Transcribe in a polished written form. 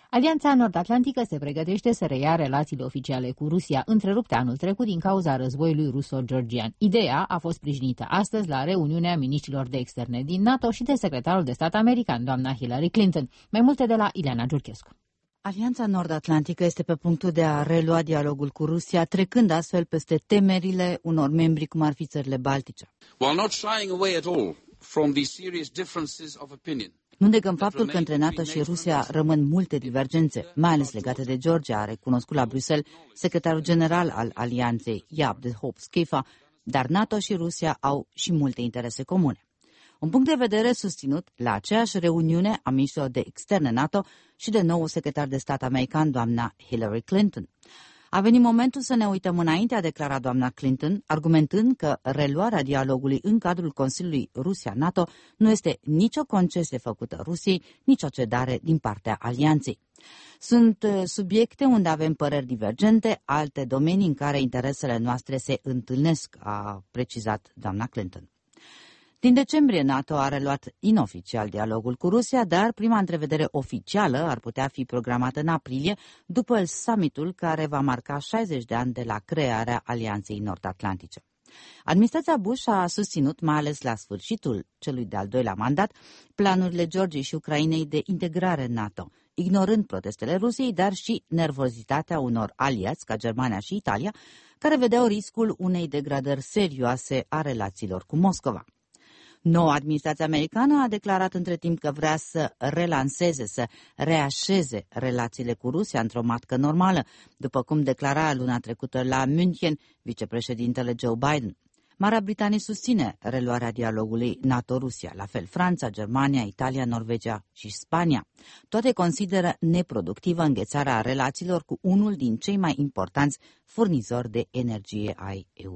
Alianța Nord-Atlantică se pregătește să reia relațiile oficiale cu Rusia, întrerupte anul trecut din cauza războiului ruso-georgian. Ideea a fost sprijinită astăzi la reuniunea miniștrilor de externe din NATO și de secretarul de stat american, doamna Hillary Clinton. Mai multe de la Ileana Giurchescu. Alianța Nord-Atlantică este pe punctul de a relua dialogul cu Rusia, trecând astfel peste temerile unor membri cum ar fi țările baltice. Nu negăm faptul că între NATO și Rusia rămân multe divergențe, mai ales legate de Georgia, a recunoscut la Bruxelles secretarul general al alianței, Jaap de Hoop Scheffer, dar NATO și Rusia au și multe interese comune. Un punct de vedere susținut la aceeași reuniune a miniștrilor de externe NATO și de nou secretar de stat american, doamna Hillary Clinton. A venit momentul să ne uităm înainte, a declarat doamna Clinton, argumentând că reluarea dialogului în cadrul Consiliului Rusia-NATO nu este nicio concesie făcută Rusiei, nicio cedare din partea alianței. Sunt subiecte unde avem păreri divergente, alte domenii în care interesele noastre se întâlnesc, a precizat doamna Clinton. Din decembrie, NATO a reluat inoficial dialogul cu Rusia, dar prima întrevedere oficială ar putea fi programată în aprilie, după summitul care va marca 60 de ani de la crearea Alianței Nord-Atlantice. Administrația Bush a susținut, mai ales la sfârșitul celui de-al doilea mandat, planurile Georgiei și Ucrainei de integrare în NATO, ignorând protestele Rusiei, dar și nervozitatea unor aliați ca Germania și Italia, care vedeau riscul unei degradări serioase a relațiilor cu Moscova. Noua administrație americană a declarat între timp că vrea să relanseze, să reașeze relațiile cu Rusia într-o matcă normală, după cum declara luna trecută la München vicepreședintele Joe Biden. Marea Britanie susține reluarea dialogului NATO-Rusia, la fel Franța, Germania, Italia, Norvegia și Spania. Toate consideră neproductivă înghețarea relațiilor cu unul din cei mai importanți furnizori de energie ai EU.